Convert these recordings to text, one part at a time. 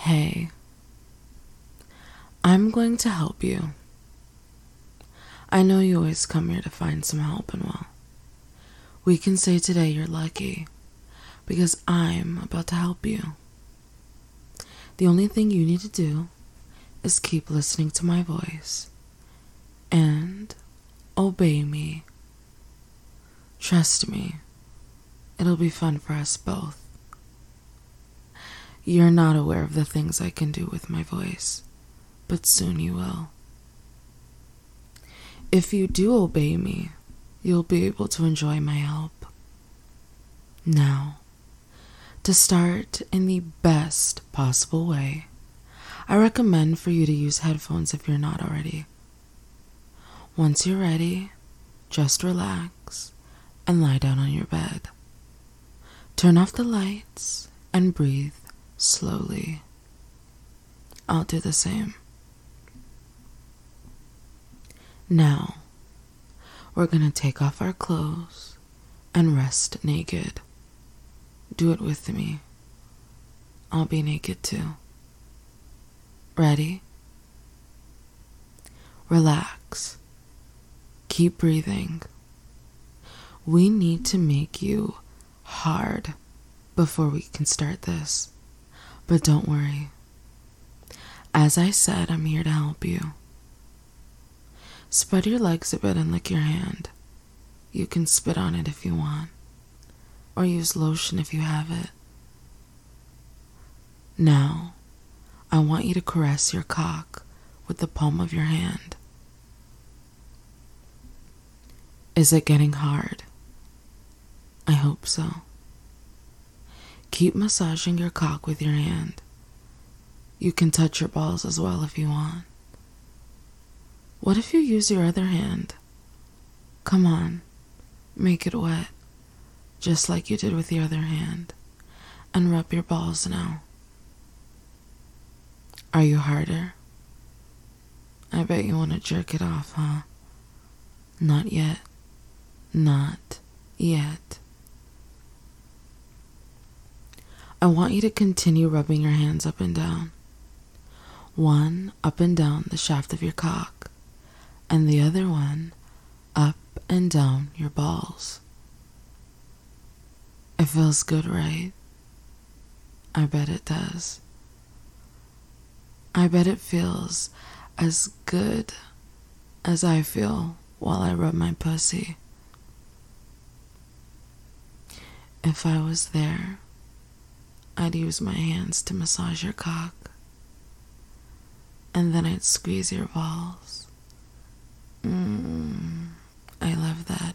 Hey, I'm going to help you. I know you always come here to find some help, and well, we can say today you're lucky because I'm about to help you. The only thing you need to do is keep listening to my voice and obey me. Trust me, it'll be fun for us both. You're not aware of the things I can do with my voice, but soon you will. If you do obey me, you'll be able to enjoy my help. Now, to start in the best possible way, I recommend for you to use headphones if you're not already. Once you're ready, just relax and lie down on your bed. Turn off the lights and breathe slowly. I'll do the same. Now, we're gonna take off our clothes and rest naked. Do it with me. I'll be naked too. Ready? Relax. Keep breathing. We need to make you hard before we can start this. But don't worry. As I said, I'm here to help you. Spread your legs a bit and lick your hand. You can spit on it if you want, or use lotion if you have it. Now, I want you to caress your cock with the palm of your hand. Is it getting hard? I hope so. Keep massaging your cock with your hand. You can touch your balls as well if you want. What if you use your other hand? Come on, make it wet, just like you did with the other hand, and rub your balls now. Are you harder? I bet you want to jerk it off, huh? Not yet. Not yet. I want you to continue rubbing your hands up and down. One up and down the shaft of your cock, and the other one up and down your balls. It feels good, right? I bet it does. I bet it feels as good as I feel while I rub my pussy. If I was there, I'd use my hands to massage your cock, and then I'd squeeze your balls. I love that.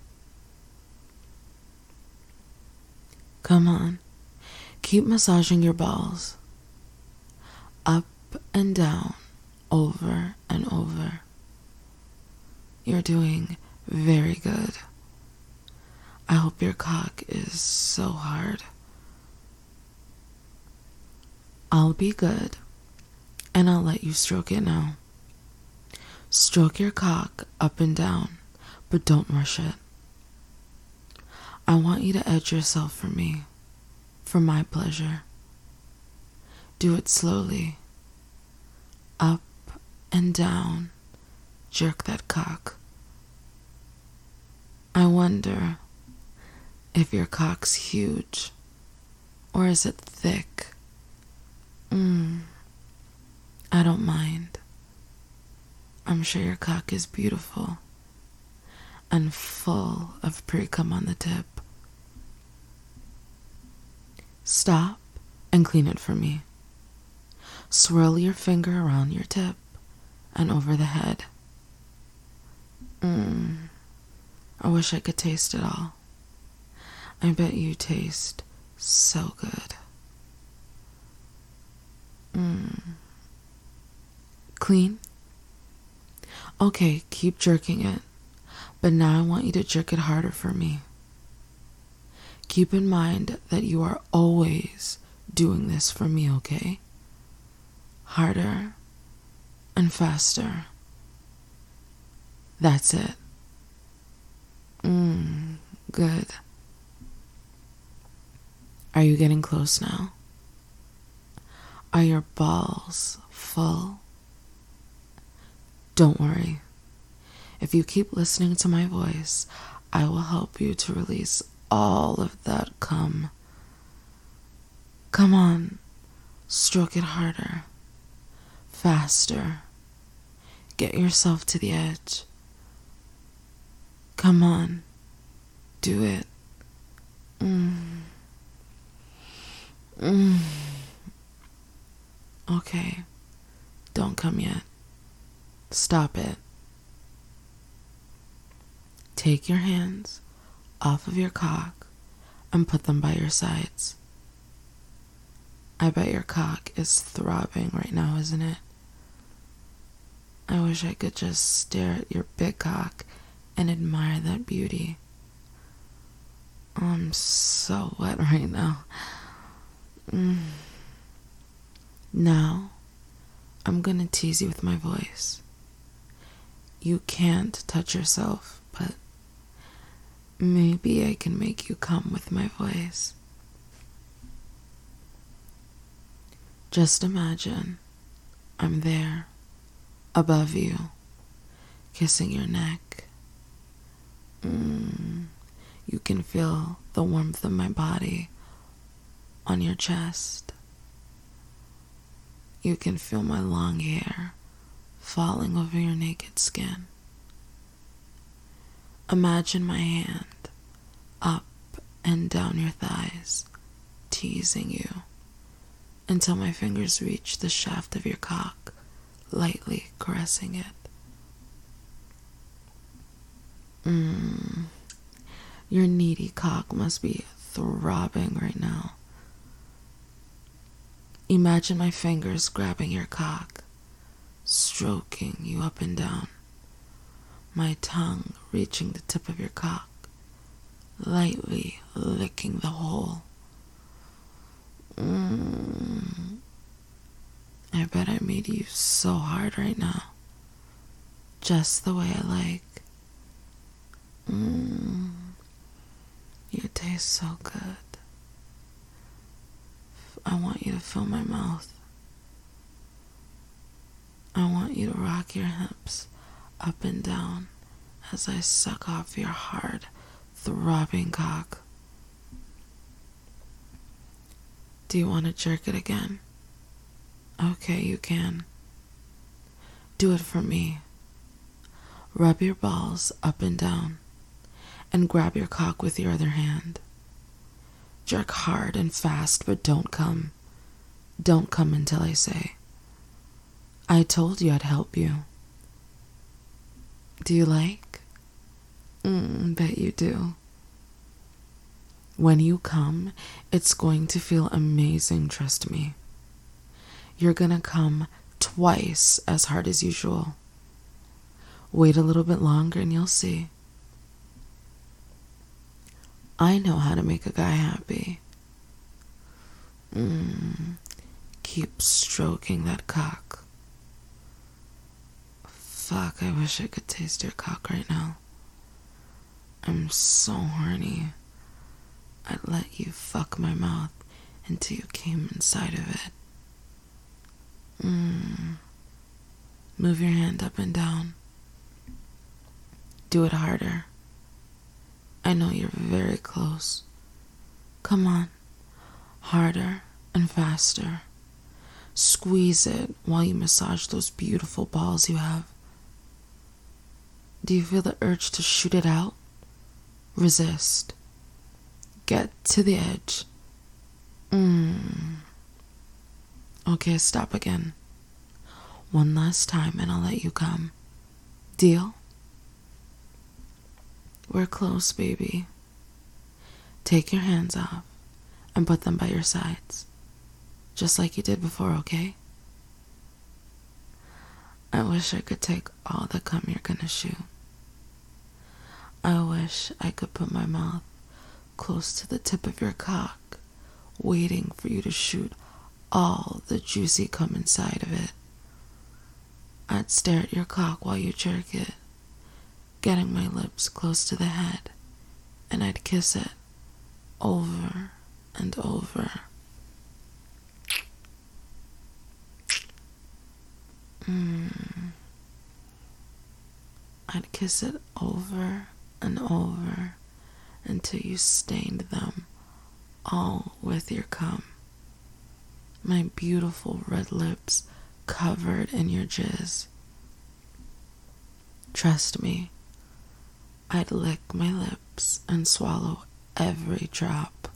Come on, keep massaging your balls. Up and down, over and over. You're doing very good. I hope your cock is so hard. I'll be good, and I'll let you stroke it now. Stroke your cock up and down, but don't rush it. I want you to edge yourself for me, for my pleasure. Do it slowly. Up and down, jerk that cock. I wonder if your cock's huge, or is it thick? I don't mind. I'm sure your cock is beautiful and full of pre-cum on the tip. Stop and clean it for me. Swirl your finger around your tip and over the head. I wish I could taste it all. I bet you taste so good. Clean? Okay, keep jerking it. But now I want you to jerk it harder for me. Keep in mind that you are always doing this for me, okay? Harder and faster. That's it. Good. Are you getting close now? Are your balls full? Don't worry. If you keep listening to my voice, I will help you to release all of that cum. Come on, stroke it harder, faster. Get yourself to the edge. Come on, do it. Okay, don't come yet. Stop it. Take your hands off of your cock and put them by your sides. I bet your cock is throbbing right now, isn't it? I wish I could just stare at your big cock and admire that beauty. Oh, I'm so wet right now. Now, I'm gonna tease you with my voice. You can't touch yourself, but maybe I can make you come with my voice. Just imagine I'm there, above you, kissing your neck. You can feel the warmth of my body on your chest. You can feel my long hair falling over your naked skin. Imagine my hand up and down your thighs, teasing you until my fingers reach the shaft of your cock, lightly caressing it. Your needy cock must be throbbing right now. Imagine my fingers grabbing your cock, stroking you up and down, my tongue reaching the tip of your cock, lightly licking the hole. I bet I made you so hard right now, just the way I like. You taste so good. I want you to fill my mouth. I want you to rock your hips up and down as I suck off your hard, throbbing cock. Do you want to jerk it again? Okay, you can. Do it for me. Rub your balls up and down and grab your cock with your other hand. Jerk hard and fast, but don't come. Don't come until I say. I told you I'd help you. Do you like? Bet you do. When you come, it's going to feel amazing, trust me. You're gonna come twice as hard as usual. Wait a little bit longer and you'll see. I know how to make a guy happy. Keep stroking that cock. Fuck, I wish I could taste your cock right now. I'm so horny. I'd let you fuck my mouth until you came inside of it. Move your hand up and down. Do it harder. I know you're very close. Come on. Harder and faster. Squeeze it while you massage those beautiful balls you have. Do you feel the urge to shoot it out? Resist. Get to the edge. Okay, stop again. One last time and I'll let you come. Deal? We're close, baby. Take your hands off and put them by your sides, just like you did before, okay? I wish I could take all the cum you're gonna shoot. I wish I could put my mouth close to the tip of your cock, waiting for you to shoot all the juicy cum inside of it. I'd stare at your cock while you jerk it, getting my lips close to the head, and I'd kiss it over and over. I'd kiss it over and over until you stained them all with your cum. My beautiful red lips covered in your jizz. Trust me, I'd lick my lips and swallow every drop.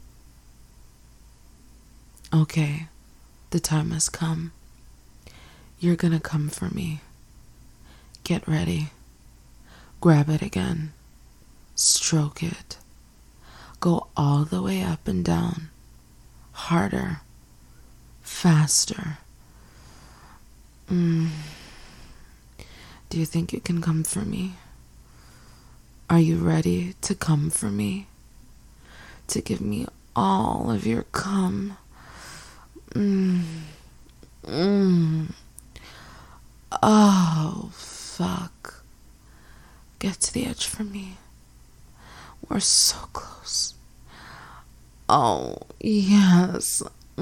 Okay, the time has come. You're gonna come for me. Get ready. Grab it again. Stroke it. Go all the way up and down. Harder. Faster. Do you think you can come for me? Are you ready to come for me? To give me all of your cum? Oh, fuck. Get to the edge for me. We're so close. Oh, yes.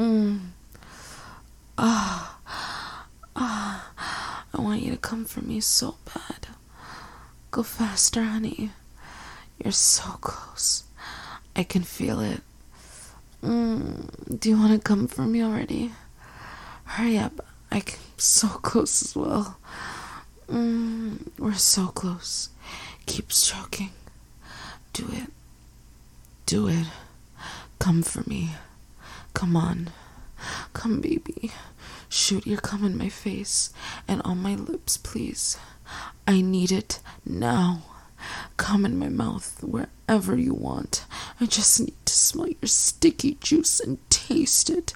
I want you to come for me so bad. Go faster, honey. You're so close. I can feel it. Do you want to come for me already? Hurry up. I'm so close as well. We're so close. Keep stroking. Do it. Do it. Come for me. Come on. Come, baby. Shoot your cum in my face and on my lips, please. I need it now. Come in my mouth wherever you want. I just need to smell your sticky juice and taste it.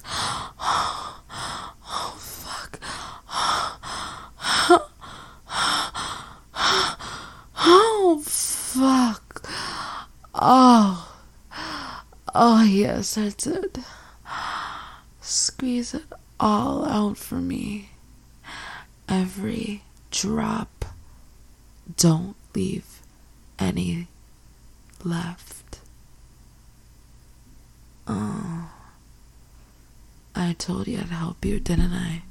Oh, fuck. Oh, fuck. Oh, yes, that's it. Squeeze it all out for me. Every drop. Don't leave any left. Oh, I told you I'd help you, didn't I?